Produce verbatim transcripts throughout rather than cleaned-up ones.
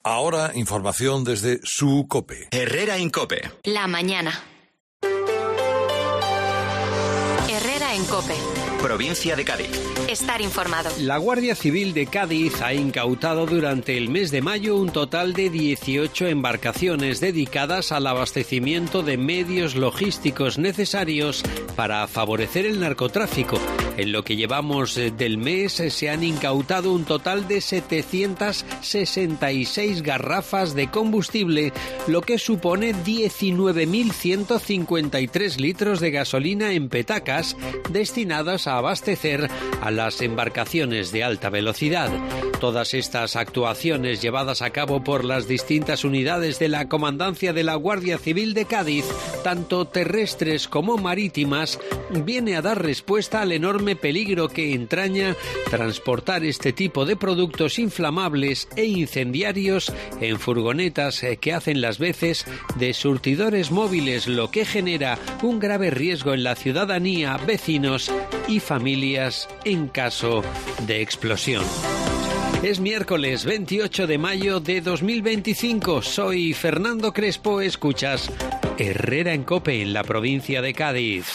Ahora, información desde su COPE. Herrera en COPE. La mañana. Herrera en COPE. Provincia de Cádiz. Estar informado. La Guardia Civil de Cádiz ha incautado durante el mes de mayo un total de dieciocho embarcaciones dedicadas al abastecimiento de medios logísticos necesarios para favorecer el narcotráfico. En lo que llevamos del mes se han incautado un total de setecientas sesenta y seis garrafas de combustible, lo que supone diecinueve mil ciento cincuenta y tres litros de gasolina en petacas destinadas a abastecer a las embarcaciones de alta velocidad. Todas estas actuaciones llevadas a cabo por las distintas unidades de la Comandancia de la Guardia Civil de Cádiz, tanto terrestres como marítimas, viene a dar respuesta al enorme peligro que entraña transportar este tipo de productos inflamables e incendiarios en furgonetas que hacen las veces de surtidores móviles, lo que genera un grave riesgo en la ciudadanía, vecinos y familias en caso de explosión. Es miércoles veintiocho de mayo de dos mil veinticinco. Soy Fernando Crespo. Escuchas Herrera en COPE en la provincia de Cádiz.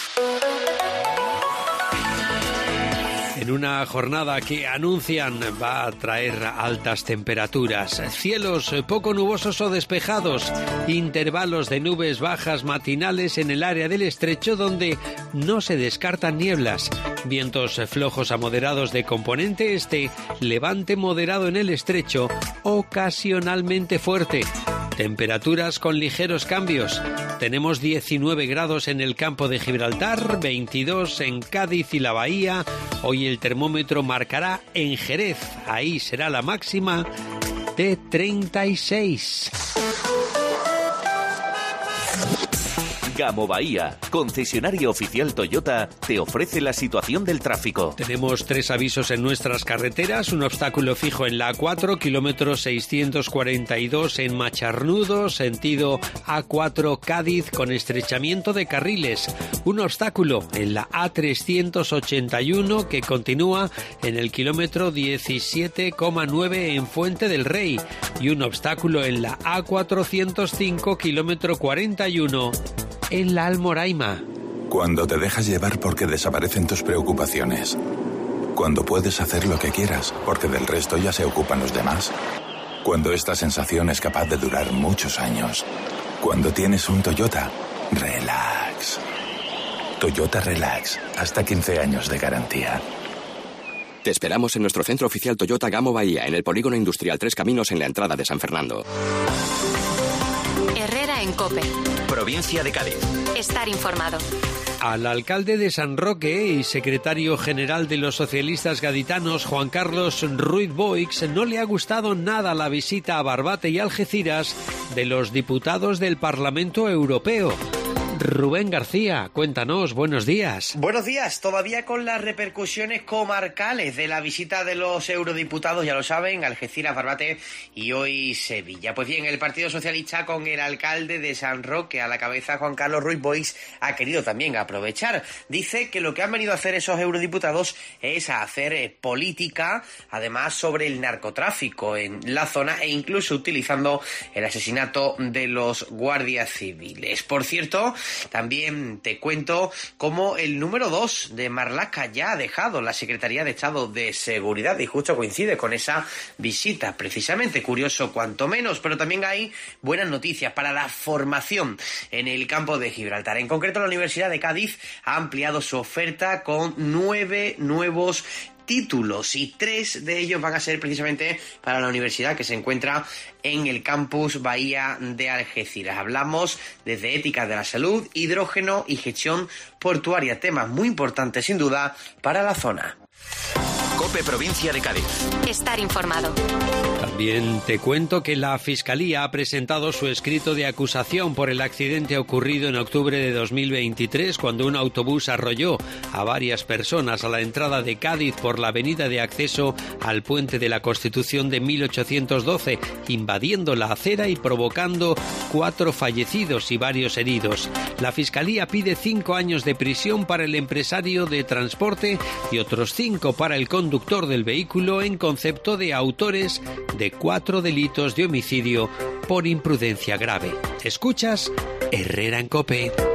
En una jornada que anuncian va a traer altas temperaturas, cielos poco nubosos o despejados, intervalos de nubes bajas matinales en el área del estrecho donde no se descartan nieblas, vientos flojos a moderados de componente este, levante moderado en el estrecho, ocasionalmente fuerte. Temperaturas con ligeros cambios. Tenemos diecinueve grados en el campo de Gibraltar, veintidós en Cádiz y la Bahía. Hoy el termómetro marcará en Jerez, ahí será la máxima, de treinta y seis. Gamo Bahía, concesionario oficial Toyota, te ofrece la situación del tráfico. Tenemos tres avisos en nuestras carreteras. Un obstáculo fijo en la A cuatro, kilómetro seiscientos cuarenta y dos en Macharnudo, sentido A cuatro Cádiz, con estrechamiento de carriles. Un obstáculo en la A trescientos ochenta y uno que continúa en el kilómetro diecisiete coma nueve en Fuente del Rey. Y un obstáculo en la A cuatrocientos cinco, kilómetro cuarenta y uno en la Almoraima. Cuando te dejas llevar porque desaparecen tus preocupaciones. Cuando puedes hacer lo que quieras porque del resto ya se ocupan los demás. Cuando esta sensación es capaz de durar muchos años. Cuando tienes un Toyota, relax. Toyota Relax, hasta quince años de garantía. Te esperamos en nuestro centro oficial Toyota Gamo Bahía, en el Polígono Industrial Tres Caminos, en la entrada de San Fernando. Herrera en COPE. Provincia de Cádiz. Estar informado. Al alcalde de San Roque y secretario general de los socialistas gaditanos, Juan Carlos Ruiz Boix, no le ha gustado nada la visita a Barbate y Algeciras de los diputados del Parlamento Europeo. Rubén García, cuéntanos, buenos días. Buenos días, todavía con las repercusiones comarcales de la visita de los eurodiputados, ya lo saben, Algeciras, Barbate y hoy Sevilla. Pues bien, el Partido Socialista, con el alcalde de San Roque a la cabeza, Juan Carlos Ruiz Boix, ha querido también aprovechar. Dice que lo que han venido a hacer esos eurodiputados es a hacer eh, política, además sobre el narcotráfico en la zona e incluso utilizando el asesinato de los guardias civiles. Por cierto, también te cuento cómo el número dos de Marlaska ya ha dejado la Secretaría de Estado de Seguridad y justo coincide con esa visita, precisamente. Curioso cuanto menos, pero también hay buenas noticias para la formación en el campo de Gibraltar. En concreto, la Universidad de Cádiz ha ampliado su oferta con nueve nuevos títulos y tres de ellos van a ser precisamente para la universidad que se encuentra en el campus Bahía de Algeciras. Hablamos desde ética de la salud, hidrógeno y gestión portuaria, temas muy importantes sin duda para la zona. COPE Provincia de Cádiz. Estar informado. También te cuento que la Fiscalía ha presentado su escrito de acusación por el accidente ocurrido en octubre de dos mil veintitrés, cuando un autobús arrolló a varias personas a la entrada de Cádiz por la avenida de acceso al Puente de la Constitución de mil ochocientos doce, invadiendo la acera y provocando cuatro fallecidos y varios heridos. La Fiscalía pide cinco años de prisión para el empresario de transporte y otros cinco para el conductor del vehículo en concepto de autores de de cuatro delitos de homicidio por imprudencia grave. Escuchas Herrera en COPE.